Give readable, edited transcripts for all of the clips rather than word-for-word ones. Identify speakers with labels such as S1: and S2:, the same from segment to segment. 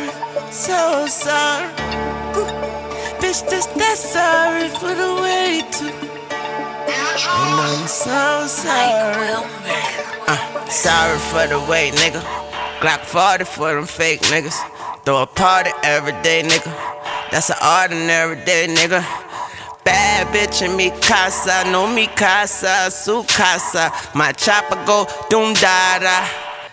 S1: sorry, so sorry. Bitch, just that sorry for the way to. And I'm so sorry. Sorry for the wait, nigga. Glock 40 for them fake niggas. Throw a party every day, nigga. That's an ordinary day, nigga. Bad bitch in mi casa, no mi casa, su casa. My chopper go doom da da.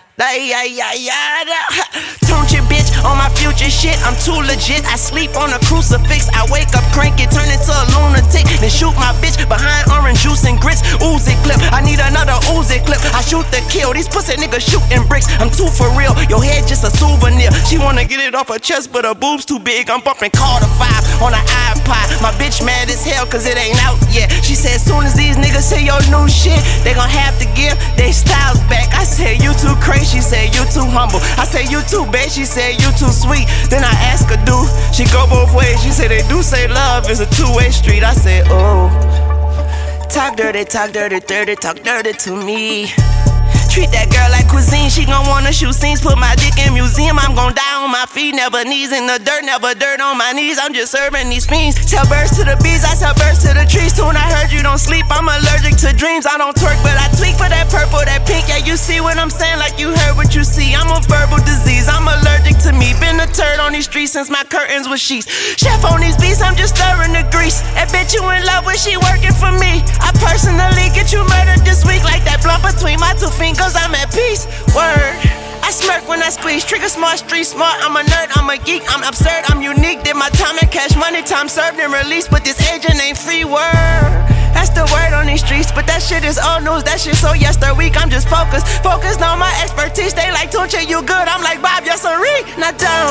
S1: Tunchi bitch on my future shit, I'm too legit. I sleep on a crucifix, I wake up cranky, turn into a lunatic. Then shoot my bitch behind orange juice and grits. Uzi clip, I need another Uzi clip. I shoot the kill, these pussy niggas shooting bricks. I'm too for real, your head just a souvenir. She wanna get it off her chest, but her boobs too big. I'm bumping Carter 5 on an iPod. My bitch mad as hell cause it ain't out yet. She said as soon as these niggas see your new shit, they gon' have to give they styles back. I said you too crazy. She said you too humble. I said you too bad. She said you too sweet. Then I asked her do she go both ways. She said they do say love is a two-way street. I said oh, talk dirty, dirty, talk dirty to me. Treat that girl like cuisine, she gon' wanna shoot scenes. Put my dick in museum, I'm gon' die on my feet. Never knees in the dirt, never dirt on my knees. I'm just serving these fiends. Tell birds to the bees, I tell birds to the trees. Soon I heard you don't sleep, I'm allergic to dreams. I don't twerk, but I tweak for that purple, that pink. Yeah, you see what I'm saying, like you heard what you see. I'm a verbal disease, I'm allergic to me. Been a turd on these streets since my curtains was sheets. Chef on these beats, I'm just stirring the grease. That bitch you in love with, she working for me. I personally get you murdered this week. Like that blunt between my two fingers, I'm at peace. Word. I smirk when I squeeze. Trigger smart, street smart. I'm a nerd, I'm a geek, I'm absurd, I'm unique. Did my time and cash money, time served and released. But this agent ain't free. Word. That's the word on these streets, but that shit is old news. That shit so yesterweek. I'm just focused on my expertise. They like Tunchi, you good? I'm like Bob, yes sirree. Now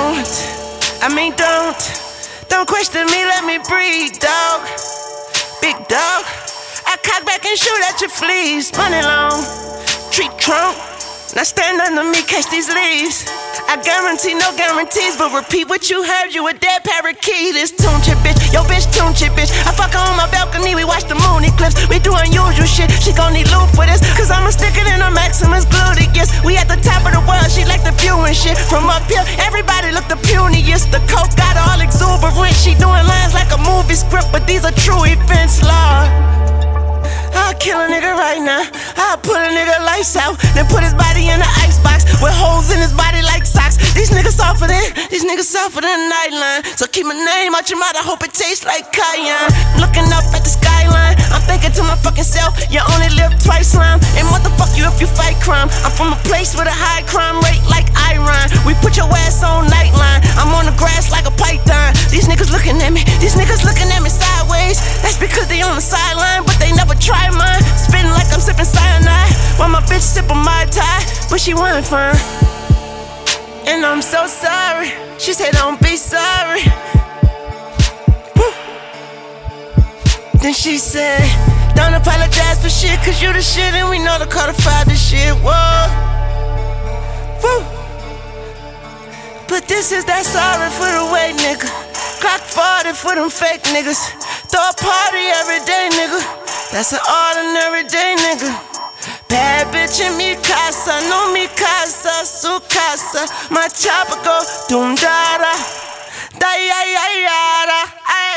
S1: don't question me, let me breathe, dog. Big dog. I cock back and shoot at your fleas. Money long. Treat trunk, now stand under me, catch these leaves. I guarantee no guarantees, but repeat what you heard, you a dead parakeet. This Tunchi bitch, yo bitch Tunchi bitch. I fuck her on my balcony, we watch the moon eclipse. We do unusual shit, she gon' need loot for this. Cause I'ma stick it in her Maximus gluteus. We at the top of the world, she like the view and shit. From up here, everybody look the puniest. The coke got her all exuberant. She doing lines like a movie script, but these are true events, Lord. I'll kill a nigga right now. I'll put a nigga lights out, then put his body in the icebox with holes in his body like socks. These niggas softer than nightline. So keep my name out your mouth, I hope it tastes like cayenne. Looking up at the skyline, I'm thinking to my fucking self, you only live twice, slime. And motherfuck you if you fight crime. I'm from a place with a high crime rate like Iran. We put your ass on nightline. I'm on the grass like a python. These niggas looking at me sideways. That's because they on the sideline, but they never try mine. Spitting like I'm sipping cyanide, while my bitch sipping my tie, but she wasn't fine. And I'm so sorry. She said don't be sorry. Woo. Then she said don't apologize for shit, cause you the shit and we know to codify this shit. Whoa. Woo. But this is that sorry for the wait, nigga. Glock 40 for them fake niggas. Throw a party every day, nigga. That's an ordinary day, nigga. Bad bitch in mi casa, no mi casa, su casa. My chopper go doom da da, da ya ya ya da.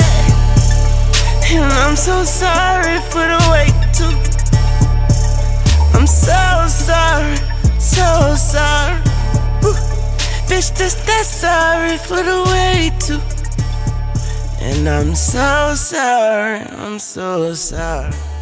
S1: And I'm so sorry for the wait too. I'm so sorry, so sorry. Woo. Bitch, just that sorry for the wait too. And I'm so sorry, I'm so sorry.